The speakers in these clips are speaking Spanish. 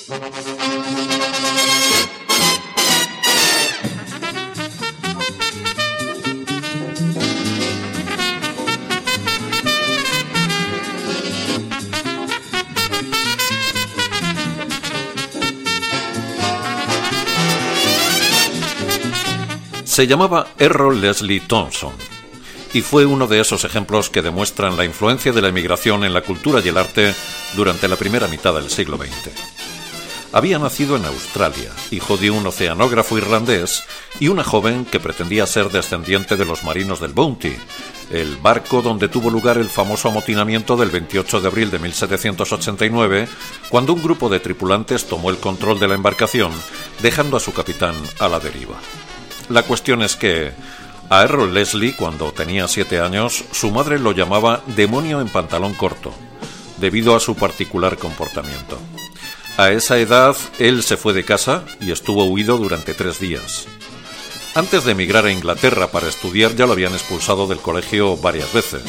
Se llamaba Errol Leslie Thompson y fue uno de esos ejemplos que demuestran la influencia de la emigración en la cultura y el arte durante la primera mitad del siglo XX. Había nacido en Australia, hijo de un oceanógrafo irlandés y una joven que pretendía ser descendiente de los marinos del Bounty, el barco donde tuvo lugar el famoso amotinamiento del 28 de abril de 1789, cuando un grupo de tripulantes tomó el control de la embarcación, dejando a su capitán a la deriva. La cuestión es que a Errol Leslie, cuando tenía 7 años, su madre lo llamaba demonio en pantalón corto, debido a su particular comportamiento. A esa edad, él se fue de casa y estuvo huido durante 3 días. Antes de emigrar a Inglaterra para estudiar, ya lo habían expulsado del colegio varias veces.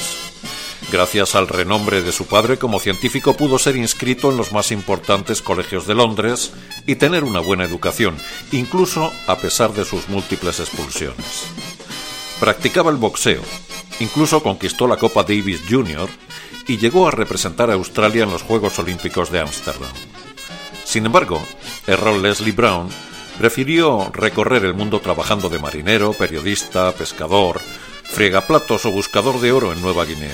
Gracias al renombre de su padre como científico, pudo ser inscrito en los más importantes colegios de Londres y tener una buena educación, incluso a pesar de sus múltiples expulsiones. Practicaba el boxeo, incluso conquistó la Copa Davis Jr. y llegó a representar a Australia en los Juegos Olímpicos de Ámsterdam. Sin embargo, Errol Leslie Brown prefirió recorrer el mundo trabajando de marinero, periodista, pescador, fregaplatos o buscador de oro en Nueva Guinea.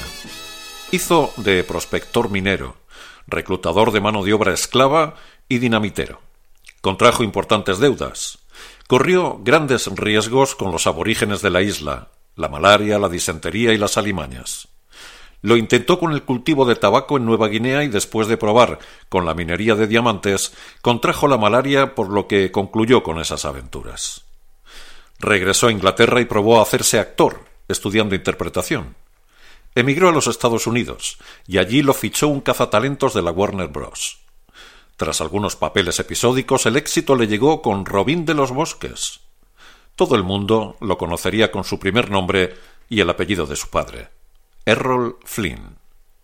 Hizo de prospector minero, reclutador de mano de obra esclava y dinamitero. Contrajo importantes deudas. Corrió grandes riesgos con los aborígenes de la isla, la malaria, la disentería y las alimañas. Lo intentó con el cultivo de tabaco en Nueva Guinea y después de probar con la minería de diamantes, contrajo la malaria, por lo que concluyó con esas aventuras. Regresó a Inglaterra y probó a hacerse actor, estudiando interpretación. Emigró a los Estados Unidos y allí lo fichó un cazatalentos de la Warner Bros. Tras algunos papeles episódicos, el éxito le llegó con Robin de los Bosques. Todo el mundo lo conocería con su primer nombre y el apellido de su padre, Errol Flynn.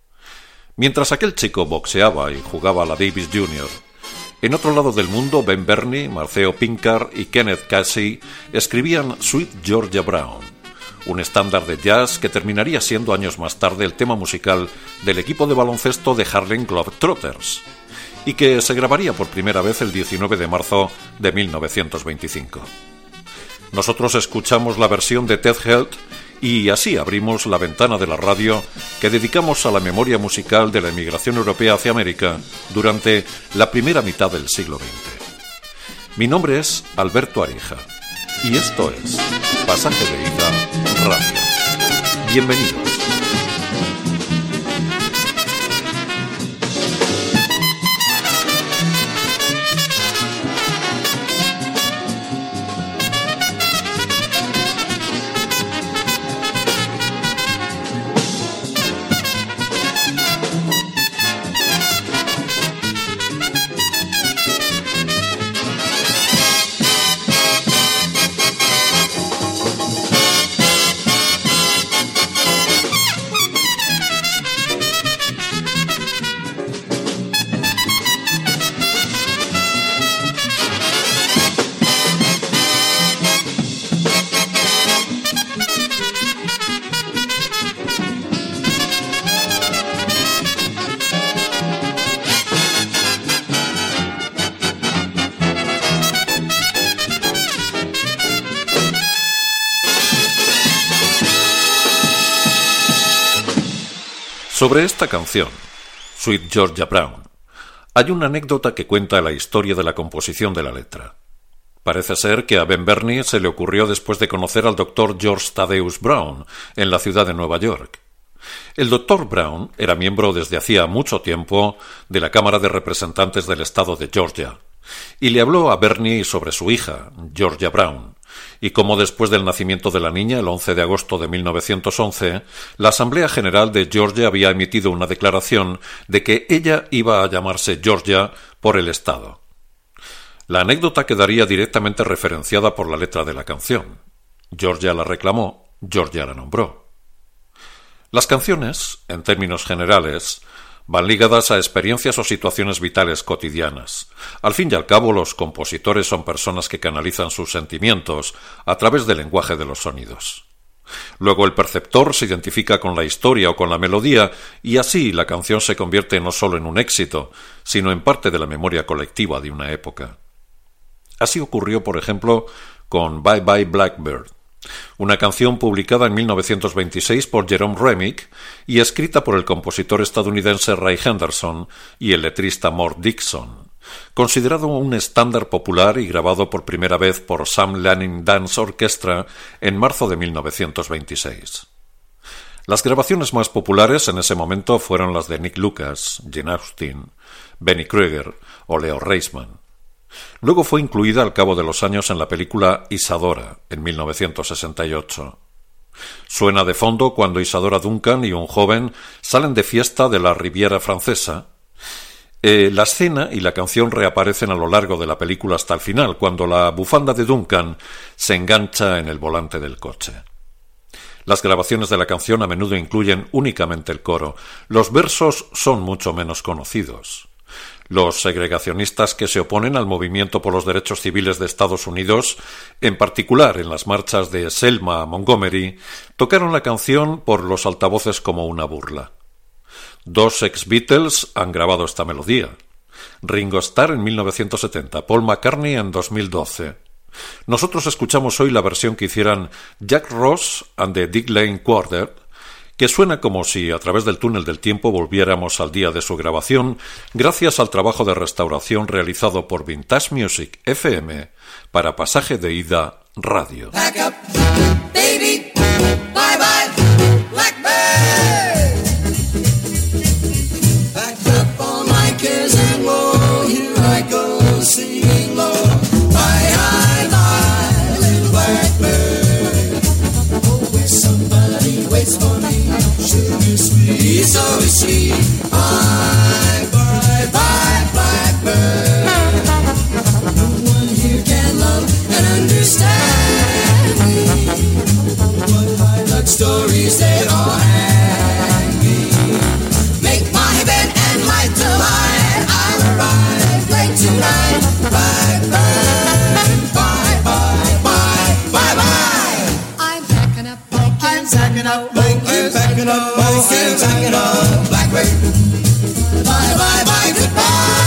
Mientras aquel chico boxeaba y jugaba a la Davis Jr., en otro lado del mundo, Ben Bernie, Maceo Pinkard y Kenneth Casey escribían Sweet Georgia Brown, un estándar de jazz que terminaría siendo años más tarde el tema musical del equipo de baloncesto de Harlem Globetrotters, y que se grabaría por primera vez el 19 de marzo de 1925. Nosotros escuchamos la versión de Ted Heath y así abrimos la ventana de la radio que dedicamos a la memoria musical de la emigración europea hacia América durante la primera mitad del siglo XX. Mi nombre es Alberto Arija y esto es Pasaje de Ida Radio. Bienvenidos. Sobre esta canción, Sweet Georgia Brown, hay una anécdota que cuenta la historia de la composición de la letra. Parece ser que a Ben Bernie se le ocurrió después de conocer al Dr. George Thaddeus Brown en la ciudad de Nueva York. El Dr. Brown era miembro desde hacía mucho tiempo de la Cámara de Representantes del Estado de Georgia y le habló a Bernie sobre su hija, Georgia Brown, y cómo después del nacimiento de la niña, el 11 de agosto de 1911, la Asamblea General de Georgia había emitido una declaración de que ella iba a llamarse Georgia por el Estado. La anécdota quedaría directamente referenciada por la letra de la canción. Georgia la reclamó, Georgia la nombró. Las canciones, en términos generales, Van ligadas a experiencias o situaciones vitales cotidianas. Al fin y al cabo, los compositores son personas que canalizan sus sentimientos a través del lenguaje de los sonidos. Luego el perceptor se identifica con la historia o con la melodía y así la canción se convierte no solo en un éxito, sino en parte de la memoria colectiva de una época. Así ocurrió, por ejemplo, con Bye Bye Blackbird, una canción publicada en 1926 por Jerome Remick y escrita por el compositor estadounidense Ray Henderson y el letrista Mort Dixon, considerado un estándar popular y grabado por primera vez por Sam Lanning Dance Orchestra en marzo de 1926. Las grabaciones más populares en ese momento fueron las de Nick Lucas, Gene Austin, Benny Krieger o Leo Reisman. Luego fue incluida al cabo de los años en la película Isadora, en 1968. Suena de fondo cuando Isadora Duncan y un joven salen de fiesta de la Riviera francesa. La escena y la canción reaparecen a lo largo de la película hasta el final, cuando la bufanda de Duncan se engancha en el volante del coche. Las grabaciones de la canción a menudo incluyen únicamente el coro. Los versos son mucho menos conocidos. Los segregacionistas que se oponen al movimiento por los derechos civiles de Estados Unidos, en particular en las marchas de Selma a Montgomery, tocaron la canción por los altavoces como una burla. 2 ex-Beatles han grabado esta melodía. Ringo Starr en 1970, Paul McCartney en 2012. Nosotros escuchamos hoy la versión que hicieran Jack Ross and the Dick Lane Quartet, que suena como si a través del túnel del tiempo volviéramos al día de su grabación, gracias al trabajo de restauración realizado por Vintage Music FM para Pasaje de Ida Radio. Pack up, baby, bye bye, Blackbird. Pack up all my cares and woe, here I go singing low. Bye, bye, little Blackbird. Oh, where somebody waits for me. Sugar sweet, so sweet. Bye, bye, bye, Blackbird. No one here can love and understand me. What high luck stories they all hang me. Make my bed and light the light. I'll arrive late tonight. Blackbird, bye, bye, bye, bye, bye. I'm packing up, I'm packing up. Packing up, packing up, Blackbird. Bye, bye, bye, goodbye.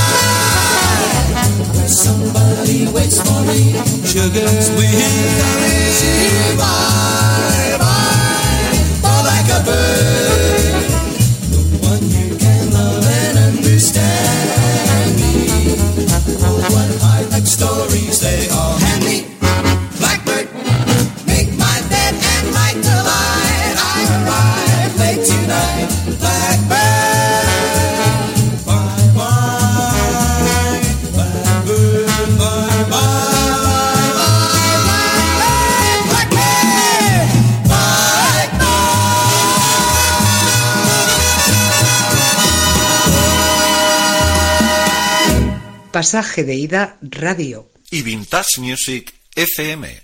Somebody waits for me. Sugar sweet, bye, bye, fall like a bird. No one here can love and understand me. Oh, what high like stories they all hand me. Blackbird, make my bed and light the light. I arrive late tonight. Blackbird, bye bye. Blackbird, bye bye. Blackbird, bye bye. Pasaje de Ida Radio y Vintage Music FM.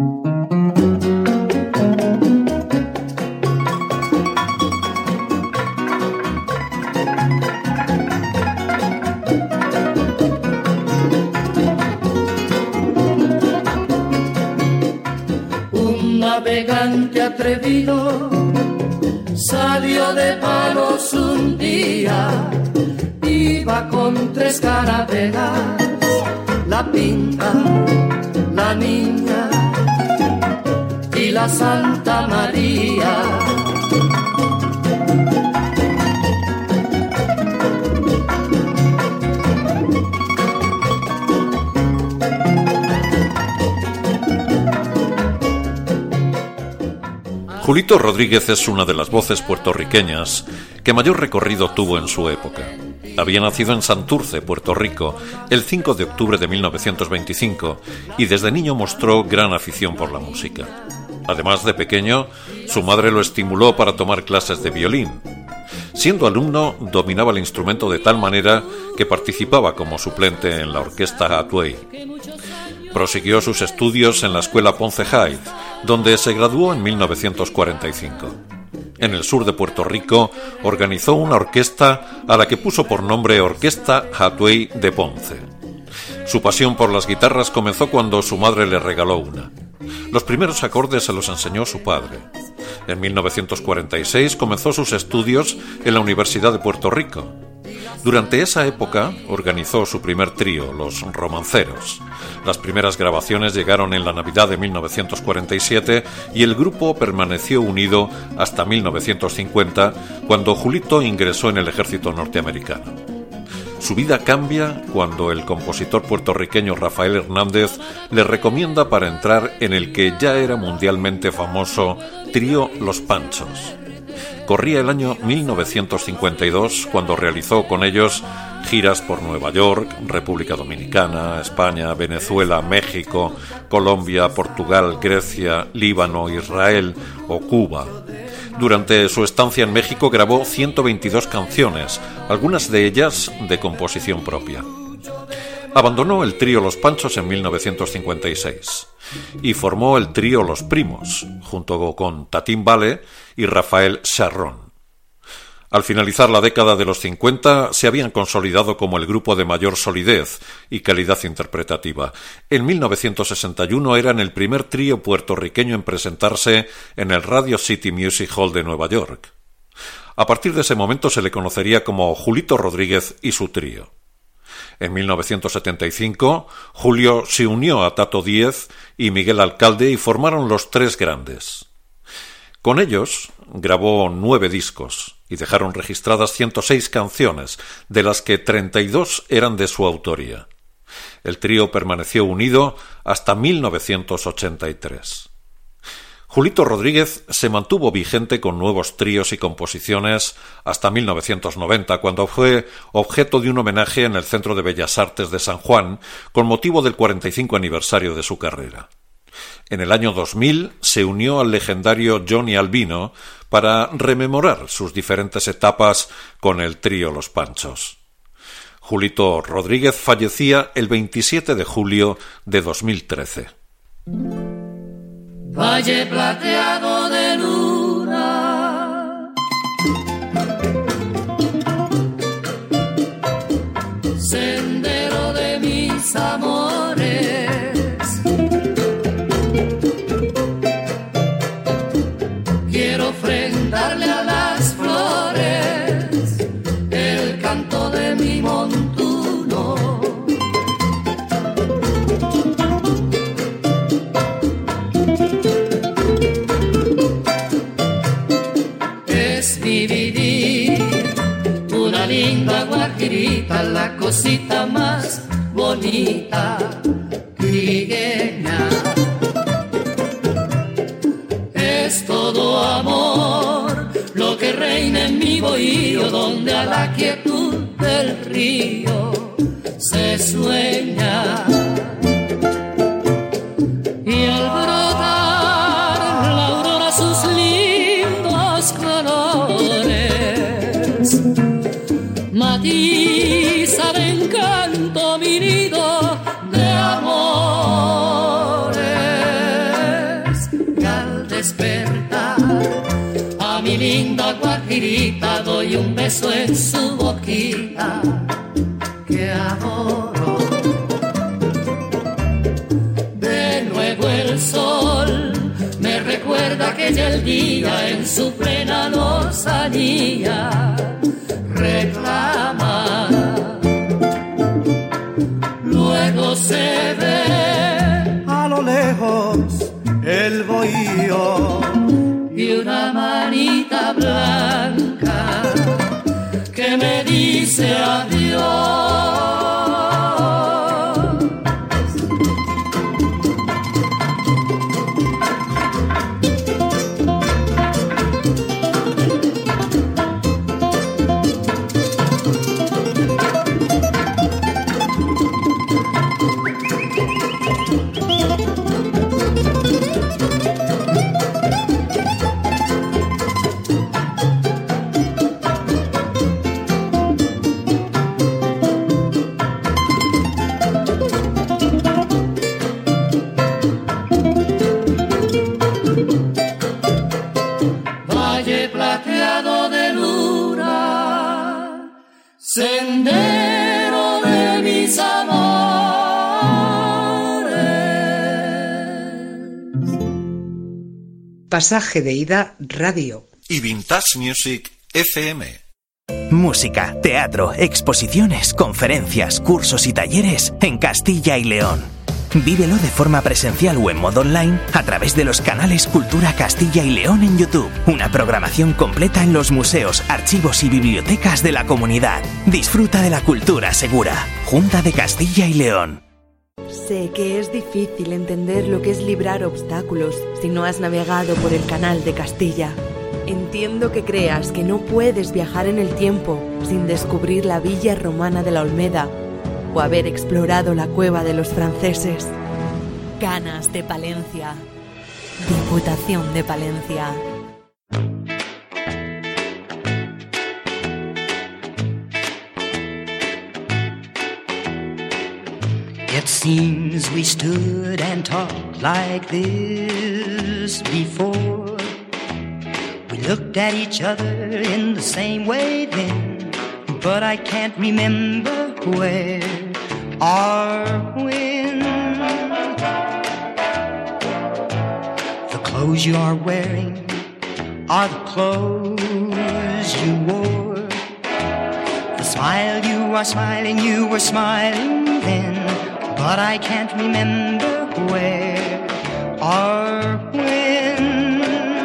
Un navegante atrevido salió de Palos un día, iba con 3 carabelas, la Pinta, la Niña y la Santa María. Julito Rodríguez es una de las voces puertorriqueñas que mayor recorrido tuvo en su época. Había nacido en Santurce, Puerto Rico, el 5 de octubre de 1925 y desde niño mostró gran afición por la música. Además, de pequeño, su madre lo estimuló para tomar clases de violín. Siendo alumno, dominaba el instrumento de tal manera que participaba como suplente en la orquesta Atway. Prosiguió sus estudios en la escuela Ponce High, donde se graduó en 1945. en el sur de Puerto Rico, organizó una orquesta a la que puso por nombre Orquesta Hatuey de Ponce. Su pasión por las guitarras comenzó cuando su madre le regaló una. Los primeros acordes se los enseñó su padre. En 1946 comenzó sus estudios en la Universidad de Puerto Rico. Durante esa época organizó su primer trío, Los Romanceros. Las primeras grabaciones llegaron en la Navidad de 1947 y el grupo permaneció unido hasta 1950, cuando Julito ingresó en el ejército norteamericano. Su vida cambia cuando el compositor puertorriqueño Rafael Hernández le recomienda para entrar en el que ya era mundialmente famoso trío Los Panchos. Corría el año 1952 cuando realizó con ellos giras por Nueva York, República Dominicana, España, Venezuela, México, Colombia, Portugal, Grecia, Líbano, Israel o Cuba. Durante su estancia en México grabó 122 canciones, algunas de ellas de composición propia. Abandonó el trío Los Panchos en 1956 y formó el trío Los Primos, junto con Tatín Vale y Rafael Charrón. Al finalizar la década de los 50, se habían consolidado como el grupo de mayor solidez y calidad interpretativa. En 1961 eran el primer trío puertorriqueño en presentarse en el Radio City Music Hall de Nueva York. A partir de ese momento se le conocería como Julito Rodríguez y su trío. En 1975, Julio se unió a Tato Díez y Miguel Alcalde y formaron Los Tres Grandes. Con ellos grabó 9 discos y dejaron registradas 106 canciones, de las que 32 eran de su autoría. El trío permaneció unido hasta 1983. Julito Rodríguez se mantuvo vigente con nuevos tríos y composiciones hasta 1990, cuando fue objeto de un homenaje en el Centro de Bellas Artes de San Juan con motivo del 45 aniversario de su carrera. En el año 2000 se unió al legendario Johnny Albino para rememorar sus diferentes etapas con el trío Los Panchos. Julito Rodríguez fallecía el 27 de julio de 2013. Valle plateado de luna, sendero de mis amores, quiero ofrendarle a las flores el canto de mi montuno. Linda guajirita, la cosita más bonita, trigueña. Es todo amor lo que reina en mi bohío, donde a la quietud del río se sueña. Y al brotar la aurora sus lindos colores, matiza de encanto mi nido de amores. Y al despertar a mi linda guajirita doy un beso en su boquita que adoro. De nuevo el sol me recuerda que ya el día en su plena lozanía reclama. Luego se ve a lo lejos el bohío y una manita blanca que me dice adiós. Pasaje de ida radio. Y Vintage Music FM. Música, teatro, exposiciones, conferencias, cursos y talleres en Castilla y León. Vívelo de forma presencial o en modo online a través de los canales Cultura Castilla y León en YouTube. Una programación completa en los museos, archivos y bibliotecas de la comunidad. Disfruta de la cultura segura. Junta de Castilla y León. Sé que es difícil entender lo que es librar obstáculos si no has navegado por el Canal de Castilla. Entiendo que creas que no puedes viajar en el tiempo sin descubrir la villa romana de la Olmeda o haber explorado la cueva de los franceses. Ganas de Palencia. Diputación de Palencia. It seems we stood and talked like this before. We looked at each other in the same way then, but I can't remember where or when. The clothes you are wearing are the clothes you wore. The smile you are smiling, you were smiling then, but I can't remember where or when.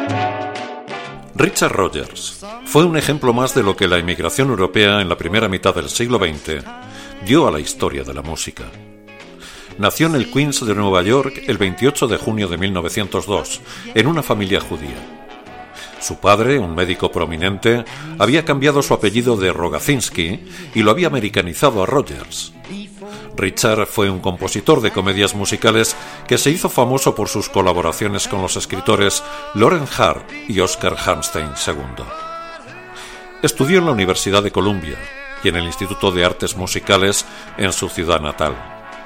Richard Rodgers fue un ejemplo más de lo que la inmigración europea en la primera mitad del siglo XX dio a la historia de la música. Nació en el Queens de Nueva York el 28 de junio de 1902, en una familia judía. Su padre, un médico prominente, había cambiado su apellido de Rogacinski y lo había americanizado a Rodgers. Richard fue un compositor de comedias musicales que se hizo famoso por sus colaboraciones con los escritores Lawrence Hart y Oscar Hammerstein II. Estudió en la Universidad de Columbia y en el Instituto de Artes Musicales en su ciudad natal.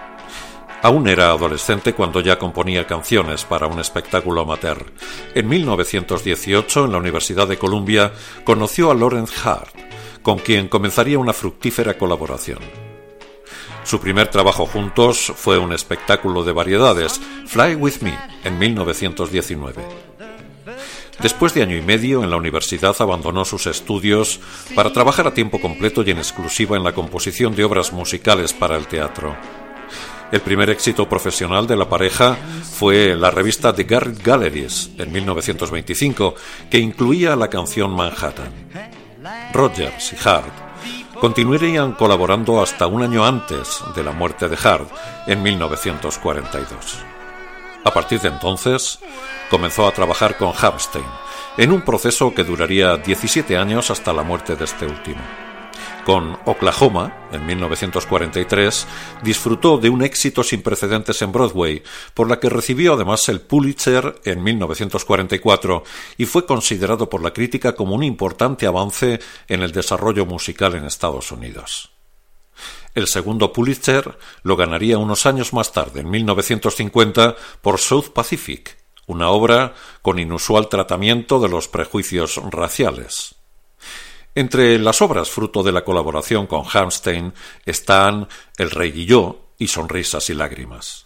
Aún era adolescente cuando ya componía canciones para un espectáculo amateur. En 1918, en la Universidad de Columbia, conoció a Lawrence Hart, con quien comenzaría una fructífera colaboración. Su primer trabajo juntos fue un espectáculo de variedades, Fly With Me, en 1919. Después de año y medio en la universidad abandonó sus estudios para trabajar a tiempo completo y en exclusiva en la composición de obras musicales para el teatro. El primer éxito profesional de la pareja fue la revista The Garrick Galleries, en 1925, que incluía la canción Manhattan. Rodgers y Hart continuarían colaborando hasta un año antes de la muerte de Hart, en 1942. A partir de entonces, comenzó a trabajar con Hammerstein, en un proceso que duraría 17 años hasta la muerte de este último. Con Oklahoma, en 1943, disfrutó de un éxito sin precedentes en Broadway, por la que recibió además el Pulitzer en 1944 y fue considerado por la crítica como un importante avance en el desarrollo musical en Estados Unidos. El segundo Pulitzer lo ganaría unos años más tarde, en 1950, por South Pacific, una obra con inusual tratamiento de los prejuicios raciales. Entre las obras fruto de la colaboración con Hammerstein están El Rey y yo y Sonrisas y lágrimas.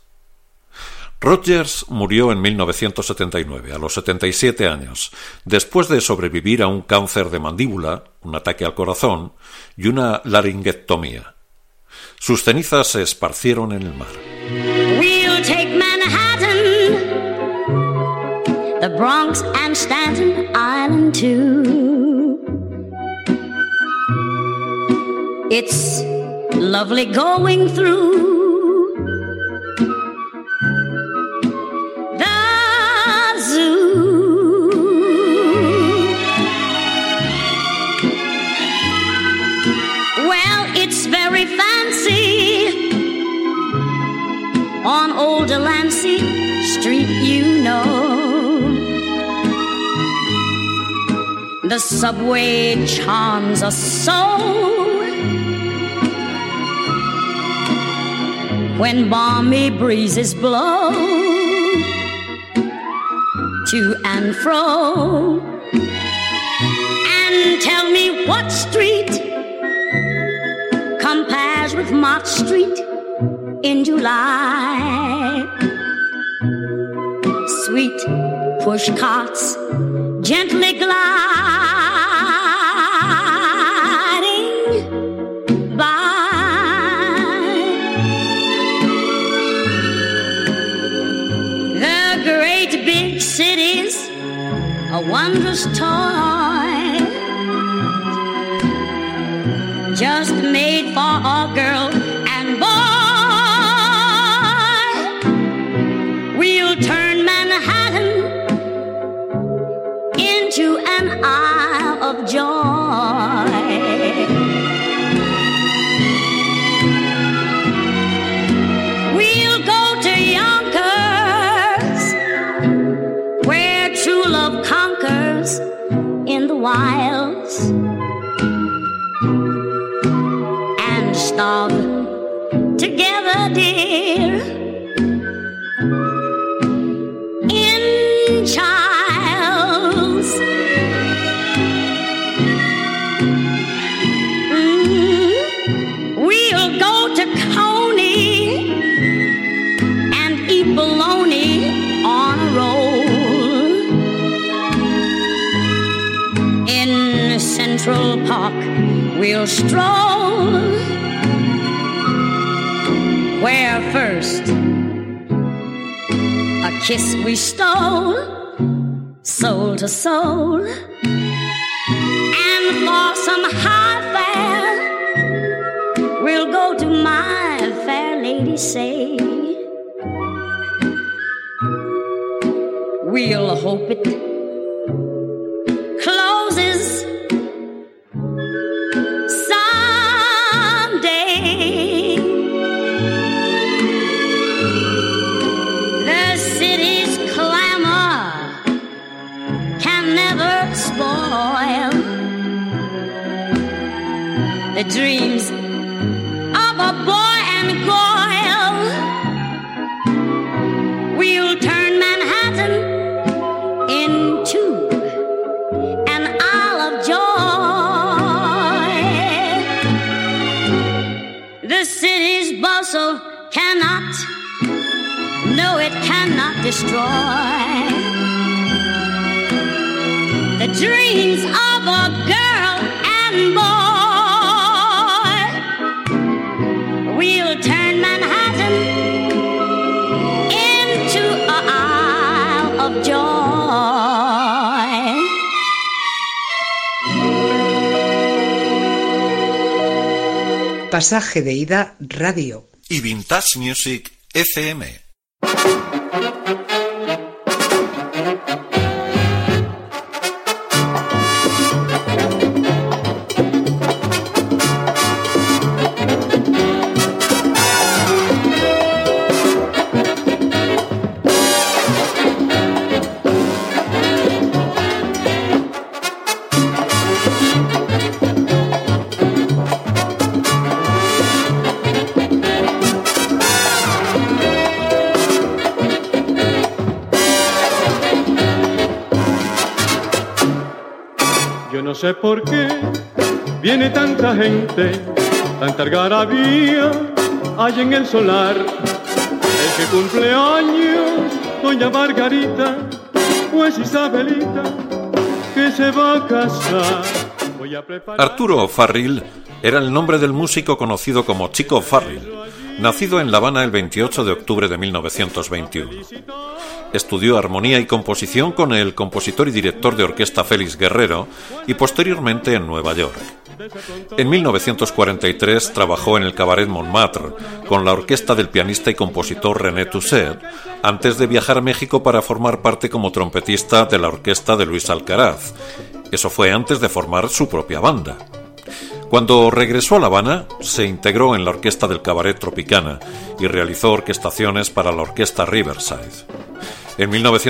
Rodgers murió en 1979, a los 77 años, después de sobrevivir a un cáncer de mandíbula, un ataque al corazón y una laringectomía. Sus cenizas se esparcieron en el mar. We'll take Manhattan, the Bronx and Staten Island too. It's lovely going through the zoo. Well, it's very fancy on old Delancey Street, you know. The subway charms us so. When balmy breezes blow to and fro, and tell me what street compares with Mott Street in July. Sweet push carts gently gliding by. The great big cities, a wondrous toy, just made for a girl and boy. We'll turn Manhattan into an isle of joy. We'll go to Yonkers, where true love conquers in the wilds, and starve together, dear, in Childs. We'll go to Coney and eat bologna on a roll. In Central Park we'll stroll, where first a kiss we stole, soul to soul, and for some high fare we'll go to my fair lady say. We'll hope it closes someday. The city's clamor can never spoil the dreams of a boy and girl. We'll turn Manhattan into an isle of joy. The city's bustle cannot, no, it cannot destroy the dreams of a girl and boy. We'll turn Manhattan into an isle of joy. Pasaje de ida radio. Y Vintage Music FM. No sé por qué viene tanta gente, tanta algarabía hay en el solar. El que cumple años, doña Margarita, pues Isabelita, que se va a casar. Voy a preparar... Arturo O'Farrill era el nombre del músico conocido como Chico Farrill, nacido en La Habana el 28 de octubre de 1921. Estudió armonía y composición con el compositor y director de orquesta Félix Guerrero y posteriormente en Nueva York. En 1943 trabajó en el Cabaret Montmartre con la orquesta del pianista y compositor René Toussaint, antes de viajar a México para formar parte como trompetista de la orquesta de Luis Alcaraz. Eso fue antes de formar su propia banda. Cuando regresó a La Habana, se integró en la orquesta del Cabaret Tropicana y realizó orquestaciones para la orquesta Riverside. En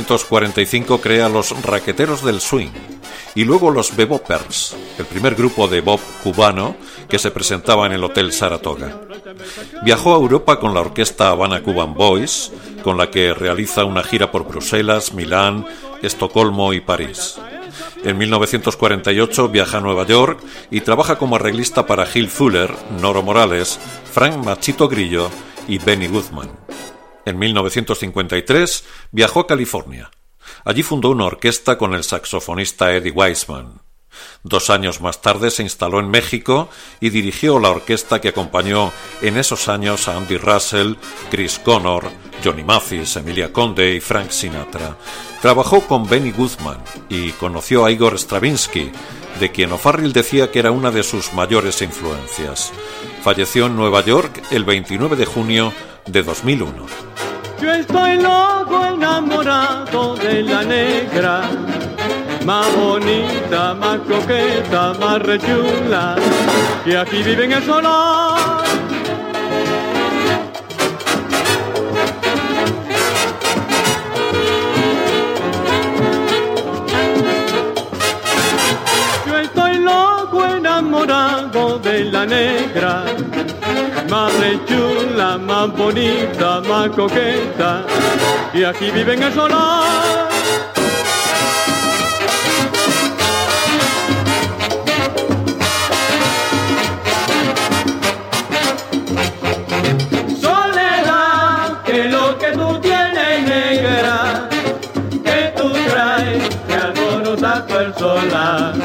1945 crea los Raqueteros del Swing y luego los Bebopers, el primer grupo de bop cubano que se presentaba en el Hotel Saratoga. Viajó a Europa con la orquesta Havana Cuban Boys, con la que realiza una gira por Bruselas, Milán, Estocolmo y París. En 1948 viaja a Nueva York y trabaja como arreglista para Gil Fuller, Noro Morales, Frank Machito Grillo y Benny Goodman. En 1953 viajó a California. Allí fundó una orquesta con el saxofonista Eddie Weissman. 2 años más tarde se instaló en México y dirigió la orquesta que acompañó en esos años a Andy Russell, Chris Connor, Johnny Mathis, Emilia Conde y Frank Sinatra. Trabajó con Benny Goodman y conoció a Igor Stravinsky, de quien O'Farrill decía que era una de sus mayores influencias. Falleció en Nueva York el 29 de junio de 2001. Yo estoy loco enamorado de la negra, más bonita, más coqueta, más rechula, que aquí vive en el solar. Yo estoy loco enamorado de la negra, más rechula, más bonita, más coqueta, y aquí vive en el solar. Soledad, que lo que tú tienes negra, que tú traes, que alborota tu el solar.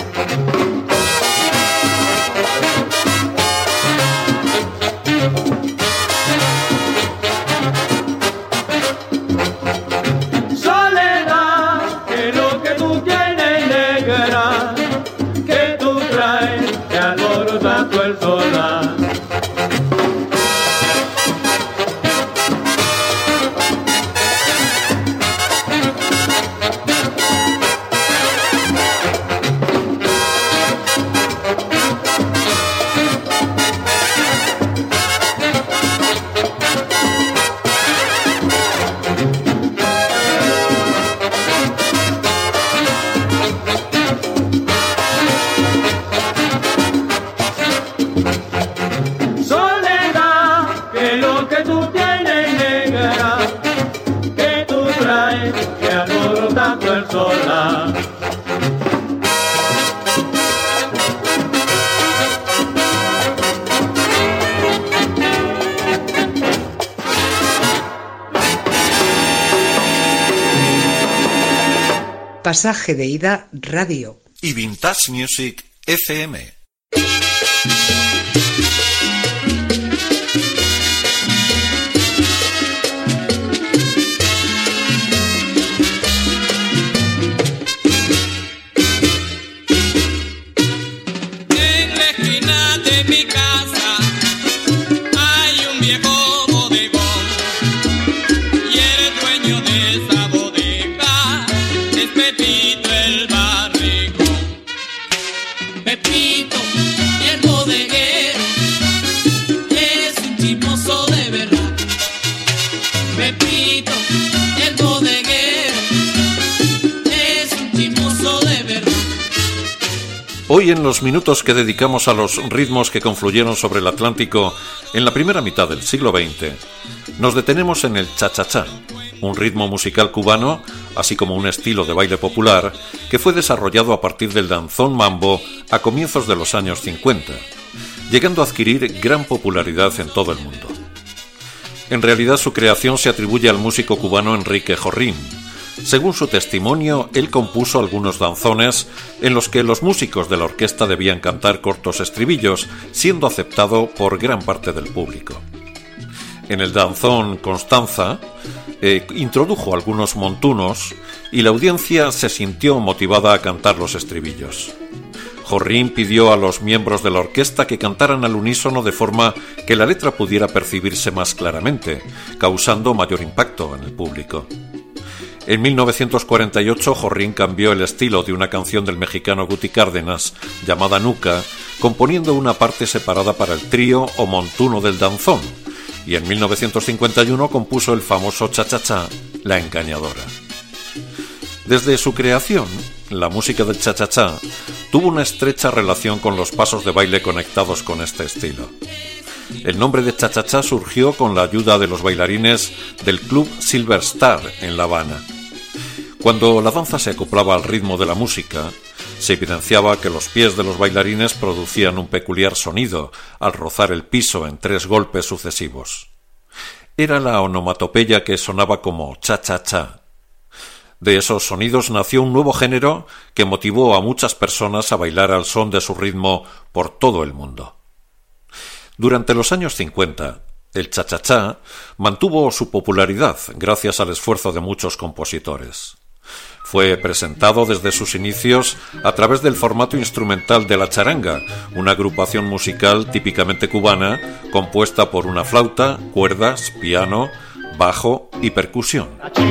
Pasaje de ida radio. Y Vintage Music FM. Hoy, en los minutos que dedicamos a los ritmos que confluyeron sobre el Atlántico en la primera mitad del siglo XX, nos detenemos en el cha-cha-cha, un ritmo musical cubano, así como un estilo de baile popular, que fue desarrollado a partir del danzón mambo a comienzos de los años 50, llegando a adquirir gran popularidad en todo el mundo. En realidad, su creación se atribuye al músico cubano Enrique Jorrín. Según su testimonio, él compuso algunos danzones en los que los músicos de la orquesta debían cantar cortos estribillos, siendo aceptado por gran parte del público. En el danzón Constanza introdujo algunos montunos y la audiencia se sintió motivada a cantar los estribillos. Jorrín pidió a los miembros de la orquesta que cantaran al unísono de forma que la letra pudiera percibirse más claramente, causando mayor impacto en el público. En 1948, Jorrín cambió el estilo de una canción del mexicano Guti Cárdenas, llamada Nuca, componiendo una parte separada para el trío o montuno del danzón, y en 1951 compuso el famoso cha-cha-cha, La Engañadora. Desde su creación, la música del cha-cha-cha tuvo una estrecha relación con los pasos de baile conectados con este estilo. El nombre de cha-cha-cha surgió con la ayuda de los bailarines del Club Silver Star en La Habana. Cuando la danza se acoplaba al ritmo de la música, se evidenciaba que los pies de los bailarines producían un peculiar sonido al rozar el piso en 3 golpes sucesivos. Era la onomatopeya que sonaba como cha-cha-cha. De esos sonidos nació un nuevo género que motivó a muchas personas a bailar al son de su ritmo por todo el mundo. Durante los años 50, el cha-cha-cha mantuvo su popularidad gracias al esfuerzo de muchos compositores. Fue presentado desde sus inicios a través del formato instrumental de la charanga, una agrupación musical típicamente cubana compuesta por una flauta, cuerdas, piano, bajo y percusión.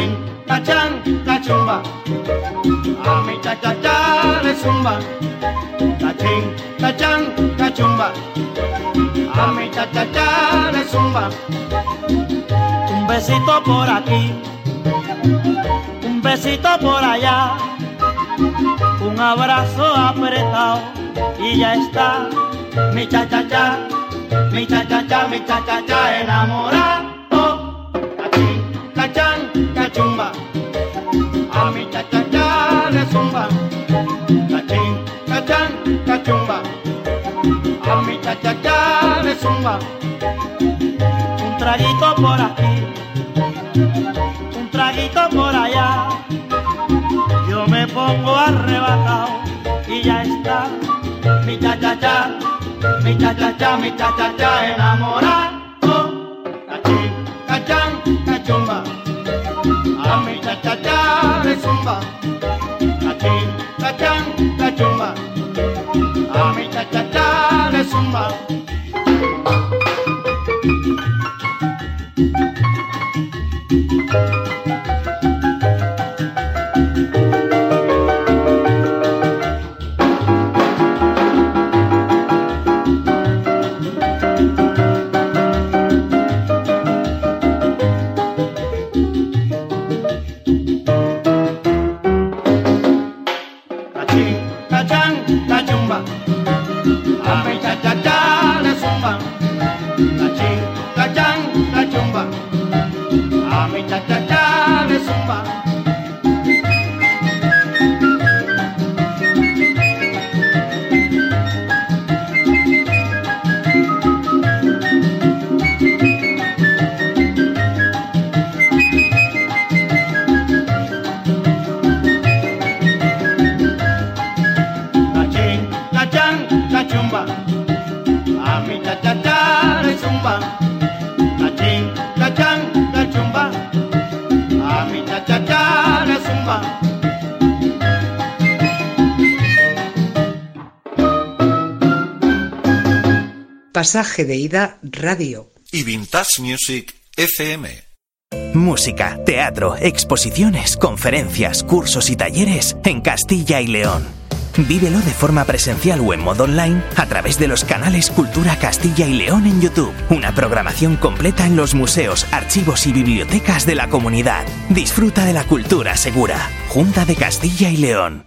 Un besito por aquí, un besito por allá, un abrazo apretado y ya está mi cha-cha-cha, mi cha-cha-cha, mi cha-cha-cha enamorado. Cachín, cachán, cachumba, a mi cha-cha-cha le zumba. Cachín, cachán, cachumba, a mi cha-cha-cha le zumba. Un traguito por aquí, un traguito por allá, yo me pongo arrebatado y ya está mi cha-cha-cha, mi cha-cha-cha, mi cha-cha-cha enamorado. Cachín, cachán, cachumba, a mi cha-cha-cha le zumba. Cachín, cachán, cachumba, a mi cha-cha-cha le zumba. Pasaje de ida radio. Y Vintage Music FM. Música, teatro, exposiciones, conferencias, cursos y talleres en Castilla y León. Vívelo de forma presencial o en modo online a través de los canales Cultura Castilla y León en YouTube. Una programación completa en los museos, archivos y bibliotecas de la comunidad. Disfruta de la cultura segura. Junta de Castilla y León.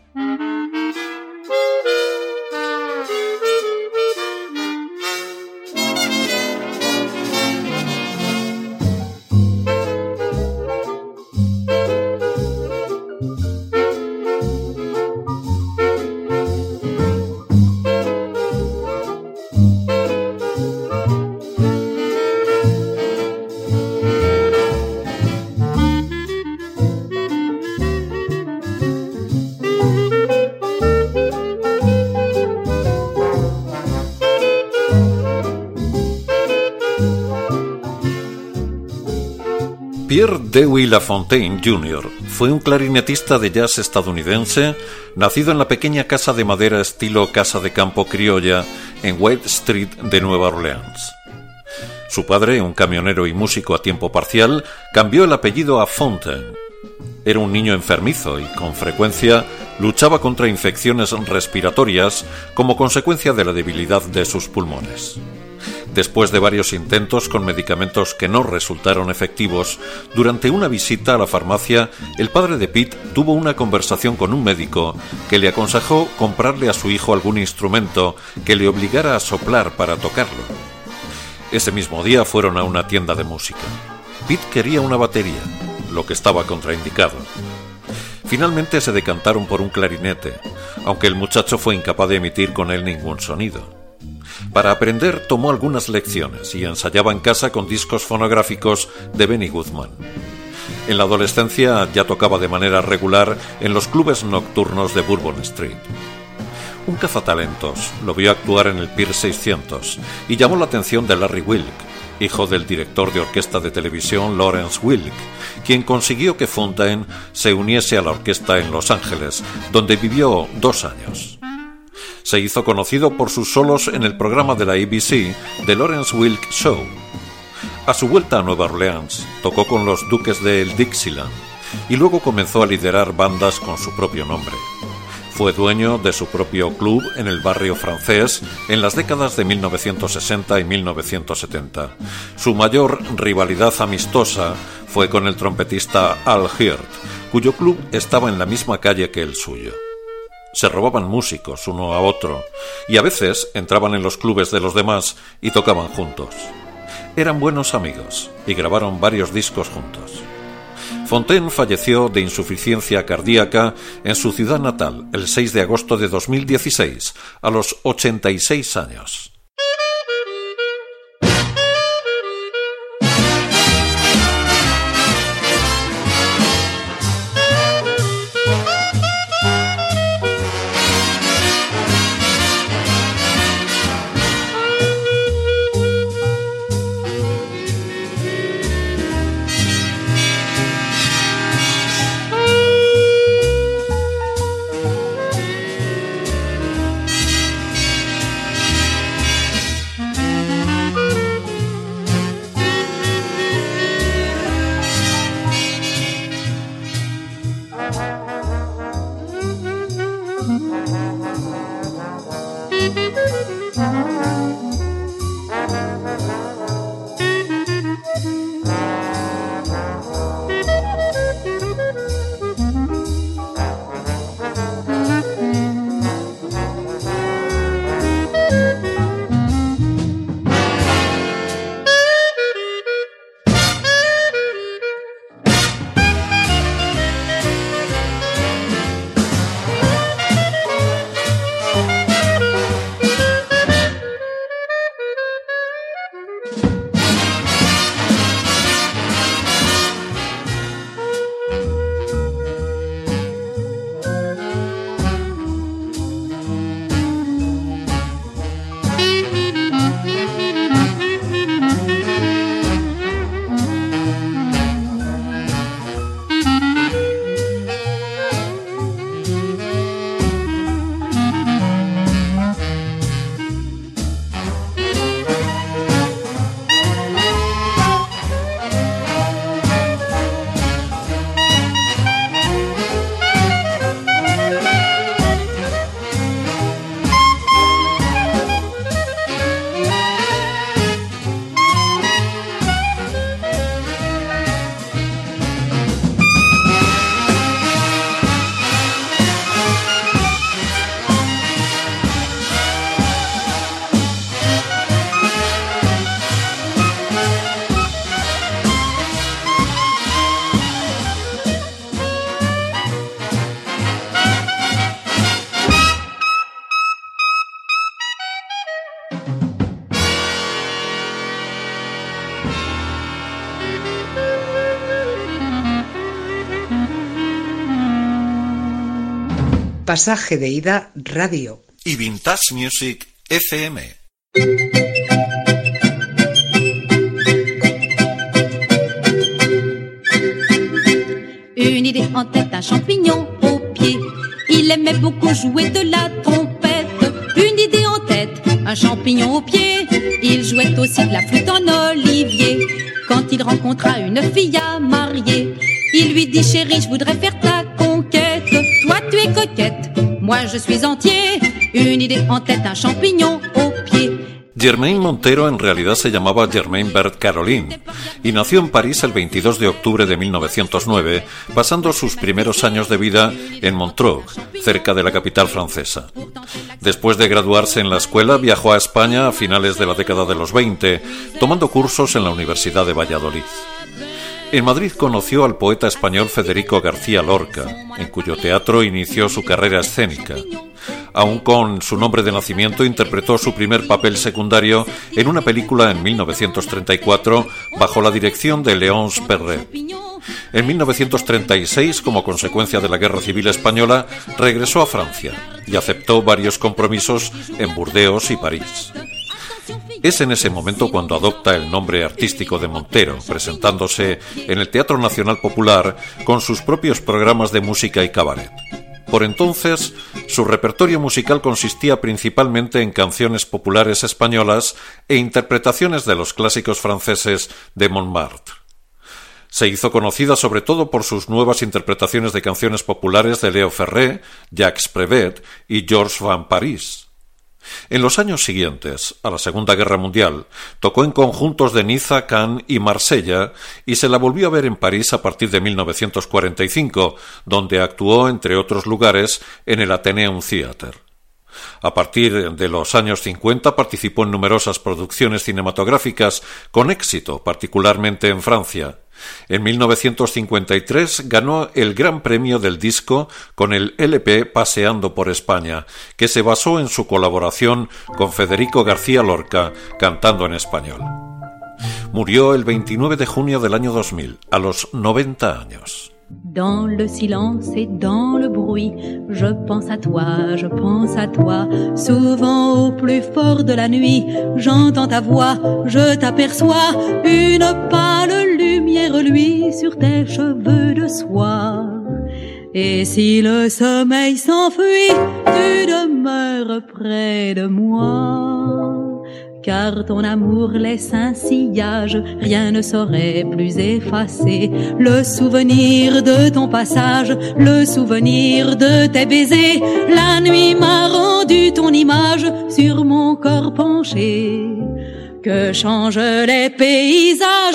Pierre Dewey LaFontaine Jr. fue un clarinetista de jazz estadounidense nacido en la pequeña casa de madera estilo casa de campo criolla en White Street de Nueva Orleans. Su padre, un camionero y músico a tiempo parcial, cambió el apellido a Fontaine. Era un niño enfermizo y con frecuencia luchaba contra infecciones respiratorias como consecuencia de la debilidad de sus pulmones. Después de varios intentos con medicamentos que no resultaron efectivos, durante una visita a la farmacia, el padre de Pete tuvo una conversación con un médico que le aconsejó comprarle a su hijo algún instrumento que le obligara a soplar para tocarlo. Ese mismo día fueron a una tienda de música. Pete quería una batería, lo que estaba contraindicado. Finalmente se decantaron por un clarinete, aunque el muchacho fue incapaz de emitir con él ningún sonido. Para aprender tomó algunas lecciones y ensayaba en casa con discos fonográficos de Benny Goodman. En la adolescencia ya tocaba de manera regular en los clubes nocturnos de Bourbon Street. Un cazatalentos lo vio actuar en el Pier 600 y llamó la atención de Larry Wilk, hijo del director de orquesta de televisión Lawrence Wilk, quien consiguió que Fontaine se uniese a la orquesta en Los Ángeles, donde vivió 2 años. Se hizo conocido por sus solos en el programa de la ABC The Lawrence Wilk Show. A su vuelta a Nueva Orleans, tocó con los Duques del Dixieland y luego comenzó a liderar bandas con su propio nombre. Fue dueño de su propio club en el barrio francés en las décadas de 1960 y 1970. Su mayor rivalidad amistosa fue con el trompetista Al Hirt, cuyo club estaba en la misma calle que el suyo. Se robaban músicos uno a otro y a veces entraban en los clubes de los demás y tocaban juntos. Eran buenos amigos y grabaron varios discos juntos. Fontaine falleció de insuficiencia cardíaca en su ciudad natal el 6 de agosto de 2016, a los 86 años. Pasaje de ida radio. Y Vintage Music FM. Une idée en tête, un champignon au pied. Il aimait beaucoup jouer de la trompette. Une idée en tête, un champignon au pied. Il jouait aussi de la flûte en olivier. Quand il rencontra une fille à marier, il lui dit: chérie, je voudrais faire ta conquête. Toi tu es coquette, moi je suis entier. Une idée en tête, un champignon au pied. Germaine Montero en realidad se llamaba Germaine Berthe Caroline y nació en París el 22 de octubre de 1909, pasando sus primeros años de vida en Montreux, cerca de la capital francesa. Después de graduarse en la escuela, viajó a España a finales de la década de los 20, tomando cursos en la Universidad de Valladolid. En Madrid conoció al poeta español Federico García Lorca, en cuyo teatro inició su carrera escénica. Aún con su nombre de nacimiento, interpretó su primer papel secundario en una película en 1934 bajo la dirección de Léonce Perret. En 1936, como consecuencia de la Guerra Civil Española, regresó a Francia y aceptó varios compromisos en Burdeos y París. Es en ese momento cuando adopta el nombre artístico de Montero, presentándose en el Teatro Nacional Popular con sus propios programas de música y cabaret. Por entonces, su repertorio musical consistía principalmente en canciones populares españolas e interpretaciones de los clásicos franceses de Montmartre. Se hizo conocida sobre todo por sus nuevas interpretaciones de canciones populares de Léo Ferré, Jacques Prévet y Georges Van Parijs. En los años siguientes, a la Segunda Guerra Mundial, tocó en conjuntos de Niza, Cannes y Marsella y se la volvió a ver en París a partir de 1945, donde actuó, entre otros lugares, en el Athenaeum Theatre. A partir de los años 50 participó en numerosas producciones cinematográficas con éxito, particularmente en Francia. En 1953 ganó el Gran Premio del Disco con el LP Paseando por España, que se basó en su colaboración con Federico García Lorca, cantando en español. Murió el 29 de junio del año 2000, a los 90 años. Dans le silence et dans le bruit, je pense à toi, souvent au plus fort de la nuit, j'entends ta voix, je t'aperçois, une pâle lumière luit sur tes cheveux de soie. Et si le sommeil s'enfuit, tu demeures près de moi. Car ton amour laisse un sillage, rien ne saurait plus effacer le souvenir de ton passage, le souvenir de tes baisers. La nuit m'a rendu ton image sur mon corps penché. Que changent les paysages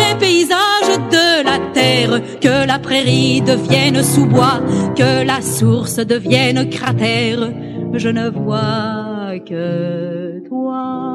de la terre, que la prairie devienne sous-bois, que la source devienne cratère. Je ne vois que toi.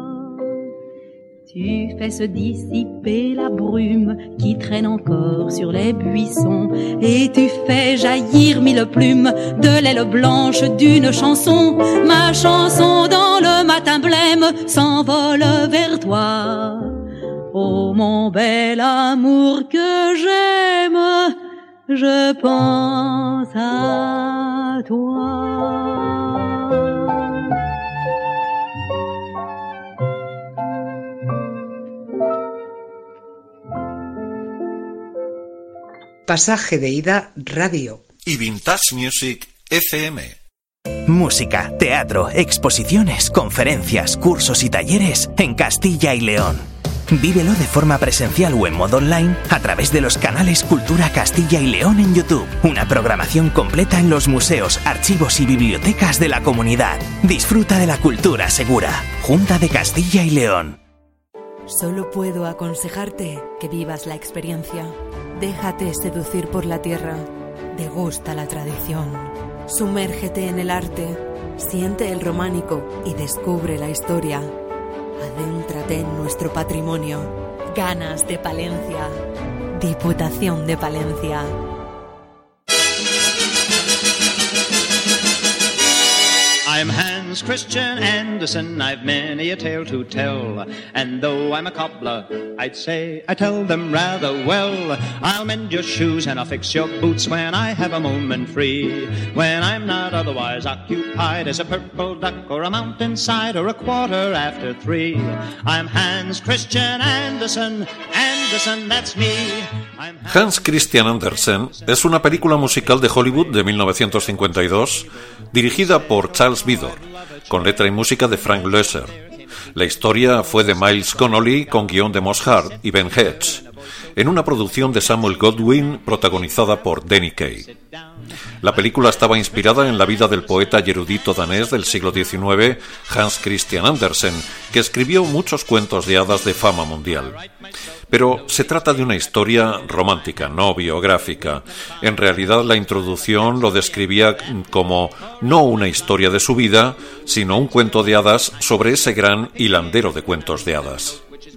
Tu fais se dissiper la brume qui traîne encore sur les buissons, et tu fais jaillir mille plumes de l'aile blanche d'une chanson. Ma chanson dans le matin blême s'envole vers toi. Oh mon bel amour que j'aime, je pense à toi. Pasaje de ida radio. Y Vintage Music FM. Música, teatro, exposiciones, conferencias, cursos y talleres en Castilla y León. Vívelo de forma presencial o en modo online a través de los canales Cultura Castilla y León en YouTube. Una programación completa en los museos, archivos y bibliotecas de la comunidad. Disfruta de la cultura segura. Junta de Castilla y León. Solo puedo aconsejarte que vivas la experiencia. Déjate seducir por la tierra. Degusta la tradición. Sumérgete en el arte. Siente el románico y descubre la historia. Adéntrate en nuestro patrimonio. Ganas de Palencia. Diputación de Palencia. I'm Hans Christian Andersen, I've many a tale to tell. And though I'm a cobbler, I'd say I tell them rather well. I'll mend your shoes and I'll fix your boots when I have a moment free. When I'm not otherwise occupied as a purple duck or a mountainside or a 3:15. I'm Hans Christian Andersen, Andersen, that's me. Hans Christian Andersen es una película musical de Hollywood de 1952 dirigida por Charles Vidor, con letra y música de Frank Loesser. La historia fue de Miles Connolly con guión de Moss Hart y Ben Hedges, en una producción de Samuel Goldwyn protagonizada por Denny Kaye. La película estaba inspirada en la vida del poeta y erudito danés del siglo XIX, Hans Christian Andersen, que escribió muchos cuentos de hadas de fama mundial. Pero se trata de una historia romántica, no biográfica. En realidad la introducción lo describía como no una historia de su vida, sino un cuento de hadas sobre ese gran hilandero de cuentos de hadas.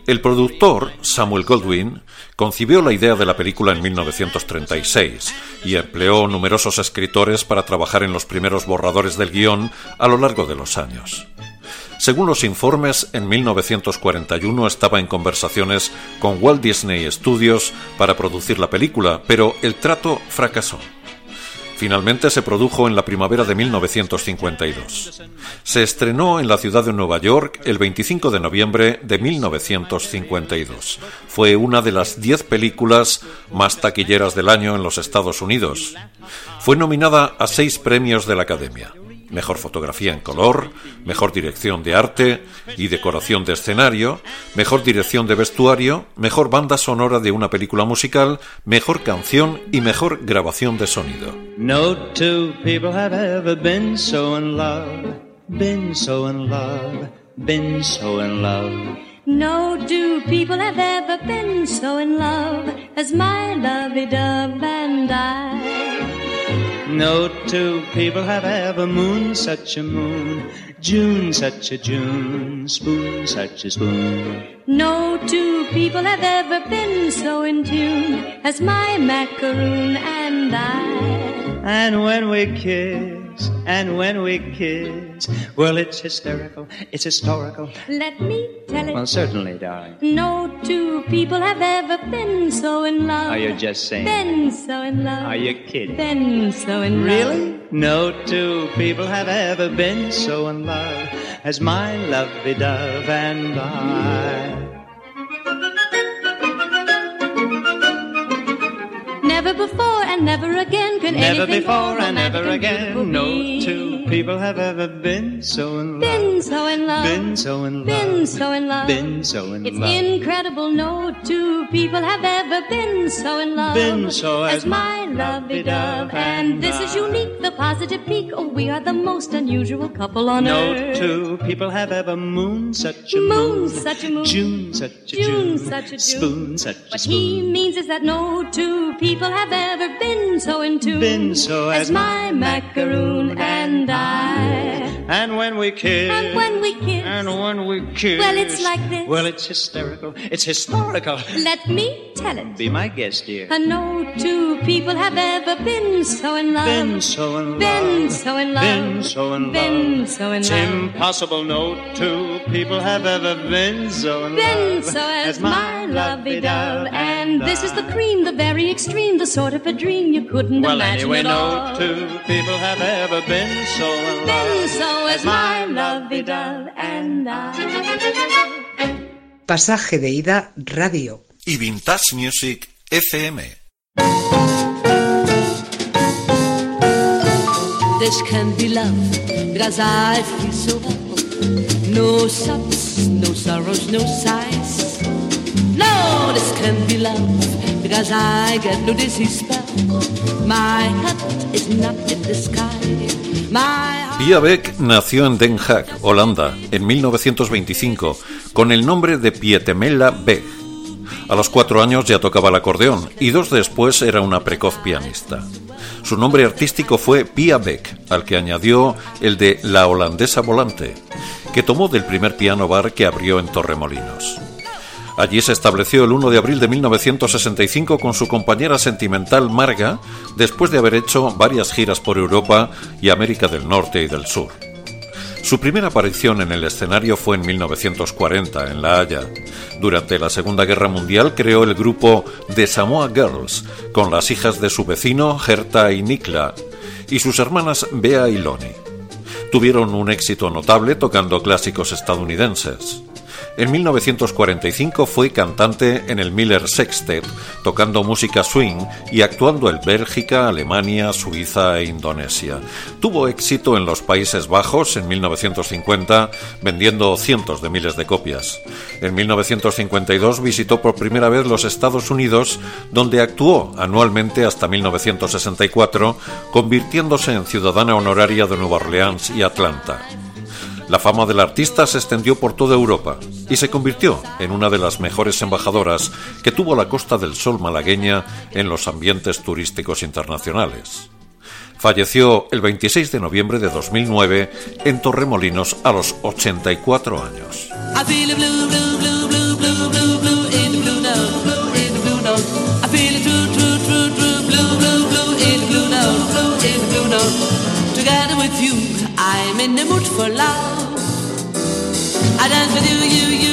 El productor, Samuel Goldwyn, concibió la idea de la película en 1936 y empleó numerosos escritores para trabajar en los primeros borradores del guión a lo largo de los años. Según los informes, en 1941 estaba en conversaciones con Walt Disney Studios para producir la película, pero el trato fracasó. Finalmente se produjo en la primavera de 1952. Se estrenó en la ciudad de Nueva York el 25 de noviembre de 1952. Fue una de las 10 películas más taquilleras del año en los Estados Unidos. Fue nominada a 6 premios de la Academia: Mejor fotografía en color, Mejor dirección de arte y decoración de escenario, Mejor dirección de vestuario, Mejor banda sonora de una película musical, Mejor canción y Mejor grabación de sonido. No two people have ever been so in love, been so in love, been so in love. No two people have ever been so in love as my lovey-dove and I. No two people have ever mooned such a moon, June such a June, spoon such a spoon. No two people have ever been so in tune as my macaroon and I. And when we kiss, and when we kiss, well, it's hysterical, it's historical. Let me tell it. Well, certainly, darling. No two people have ever been so in love. Are you just saying? Been so in love. Are you kidding? Been so in love. Really? No two people have ever been so in love as my lovey-dove and I. Never before and never again could Never anything before more and never romantic and again. beautiful No be. two people have ever been so in love. Been so in love. Been so in love. Been so in love. Been so in It's love. incredible. No two people have ever been so in love Been so as my lovey-dove. And this is unique, the positive peak. Oh, we are the most unusual couple on No earth. two people have ever mooned such a Moon, such a moon. June such a June, June, such a June. spoon such a What spoon. he means is that no two people have ever been so in tune Been so as my macaroon and I. And when we kiss, And when we kiss, and when we kiss, well, it's like this. Well, it's hysterical, it's historical. Let me tell it. Be my guest, dear. And no two people have ever been so in love. Been so in love. Been so in love. Been so in love. Been so in It's love. impossible no two people have ever been so in Been love so as my lovey-dove. And this is the cream, the very extreme, the sort of a dream you couldn't Well, imagine anyway, at no all. two people have ever been so in love Been so as my lovey-dove and I. Pasaje de ida radio. Y Vintage Music FM. This can be love, because I feel so well. No sobs, no sorrows, no sighs. No, this can be love, because I get no disease spell. My heart is not in the sky. Pia Beck nació en Den Haag, Holanda, en 1925, con el nombre de Pietemella Beck. A los 4 años ya tocaba el acordeón y 2 después era una precoz pianista. Su nombre artístico fue Pia Beck, al que añadió el de La Holandesa Volante, que tomó del primer piano bar que abrió en Torremolinos. Allí se estableció el 1 de abril de 1965 con su compañera sentimental Marga, después de haber hecho varias giras por Europa y América del Norte y del Sur. Su primera aparición en el escenario fue en 1940, en La Haya. Durante la Segunda Guerra Mundial creó el grupo The Samoa Girls, con las hijas de su vecino Herta y Nikla, y sus hermanas Bea y Loni. Tuvieron un éxito notable tocando clásicos estadounidenses. En 1945 fue cantante en el Miller Sextet, tocando música swing y actuando en Bélgica, Alemania, Suiza e Indonesia. Tuvo éxito en los Países Bajos en 1950, vendiendo cientos de miles de copias. En 1952 visitó por primera vez los Estados Unidos, donde actuó anualmente hasta 1964, convirtiéndose en ciudadana honoraria de Nueva Orleans y Atlanta. La fama del artista se extendió por toda Europa y se convirtió en una de las mejores embajadoras que tuvo la Costa del Sol malagueña en los ambientes turísticos internacionales. Falleció el 26 de noviembre de 2009 en Torremolinos a los 84 años. I feel a blue, blue, blue, blue, blue, blue. in the mood for love. I dance with you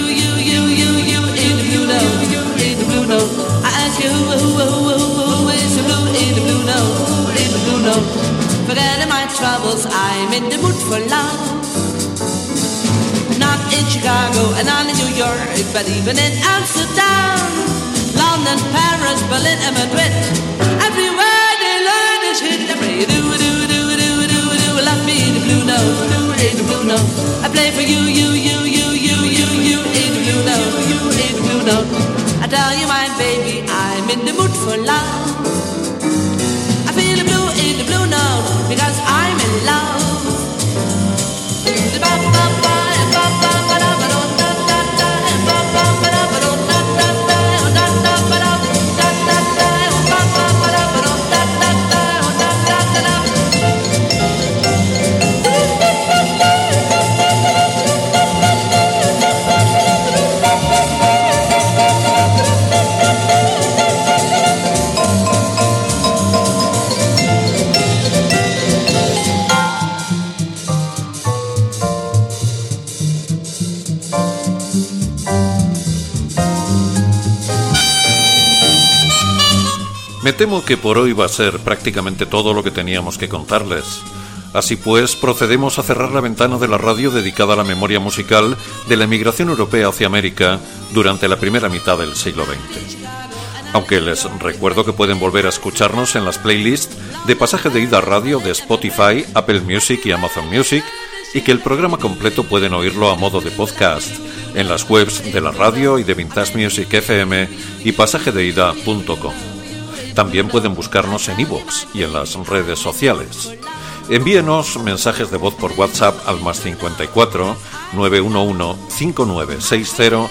in the blue note, in the blue note. I ask you, who is the blue in the blue note, in the blue note. Forgetting my troubles, I'm in the mood for love. Not in Chicago and not in New York, but even in Amsterdam, London, Paris, Berlin, and Madrid. Everywhere they learn this hit, they play love me in the blue note, in the blue note. I play for you in the blue note, in the blue note. I tell you, my baby, I'm in the mood for love. I feel the blue in the blue note because I'm in love. Me temo que por hoy va a ser prácticamente todo lo que teníamos que contarles. Así pues, procedemos a cerrar la ventana de la radio dedicada a la memoria musical de la emigración europea hacia América durante la primera mitad del siglo XX. Aunque les recuerdo que pueden volver a escucharnos en las playlists de Pasaje de Ida Radio de Spotify, Apple Music y Amazon Music, y que el programa completo pueden oírlo a modo de podcast en las webs de la radio y de Vintage Music FM y pasajedeida.com. También pueden buscarnos en iVoox y en las redes sociales. Envíenos mensajes de voz por WhatsApp al +54 911 5960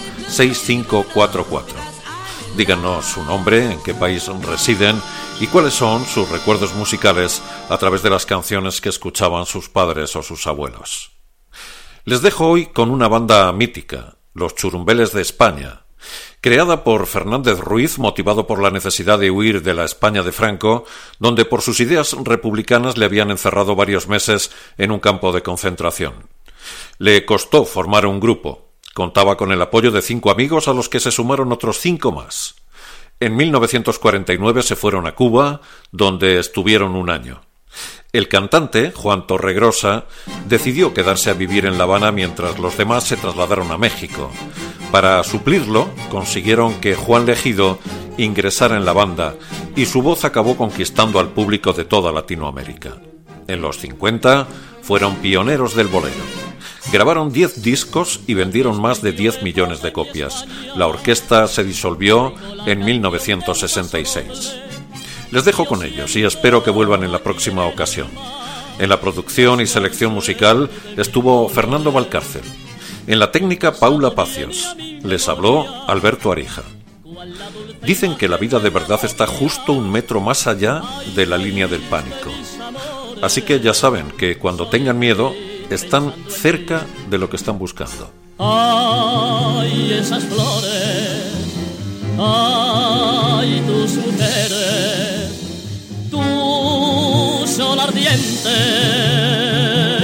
6544. Díganos su nombre, en qué país residen y cuáles son sus recuerdos musicales a través de las canciones que escuchaban sus padres o sus abuelos. Les dejo hoy con una banda mítica, Los Churumbeles de España, creada por Fernández Ruiz, motivado por la necesidad de huir de la España de Franco, donde por sus ideas republicanas le habían encerrado varios meses en un campo de concentración. Le costó formar un grupo. Contaba con el apoyo de 5 amigos a los que se sumaron otros 5 más. En 1949 se fueron a Cuba, donde estuvieron un año. El cantante, Juan Torregrosa, decidió quedarse a vivir en La Habana mientras los demás se trasladaron a México. Para suplirlo, consiguieron que Juan Legido ingresara en la banda y su voz acabó conquistando al público de toda Latinoamérica. En los 50 fueron pioneros del bolero. Grabaron 10 discos y vendieron más de 10 millones de copias. La orquesta se disolvió en 1966. Les dejo con ellos y espero que vuelvan en la próxima ocasión. En la producción y selección musical estuvo Fernando Valcárcel. En la técnica, Paula Pacios. Les habló Alberto Arija. Dicen que la vida de verdad está justo 1 metro más allá de la línea del pánico. Así que ya saben que cuando tengan miedo, están cerca de lo que están buscando. Ay, esas flores, ay, tus mujeres, tu sol ardiente.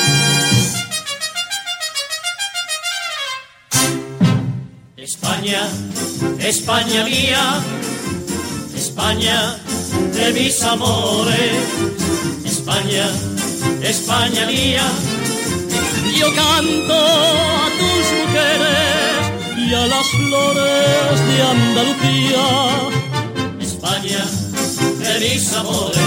España, España mía, España de mis amores, España, España mía. Yo canto a tus mujeres y a las flores de Andalucía, España de mis amores.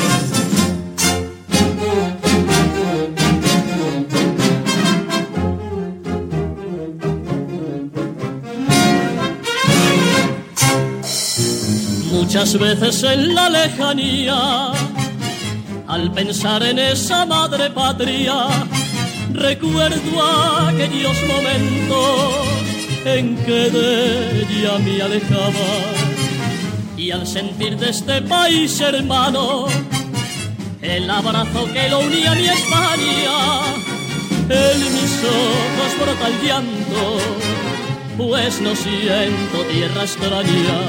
Muchas veces en la lejanía, al pensar en esa madre patria, recuerdo aquellos momentos en que de ella me alejaba. Y al sentir de este país hermano el abrazo que lo unía a mi España, en mis ojos brota el llanto, pues no siento tierra extraña.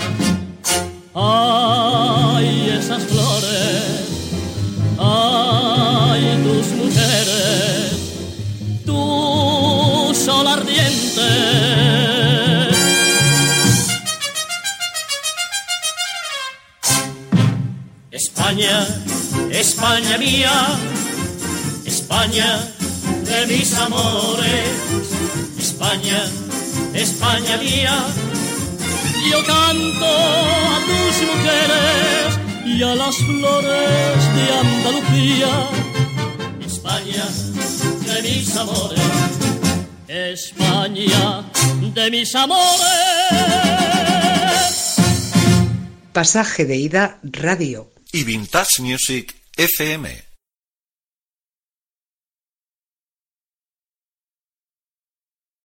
Ay, esas flores, ay, tus mujeres, España, España mía, España de mis amores, España, España mía. Yo canto a tus mujeres y a las flores de Andalucía, España de mis amores, España de mis amores. Pasaje de ida radio. Y Vintage Music FM.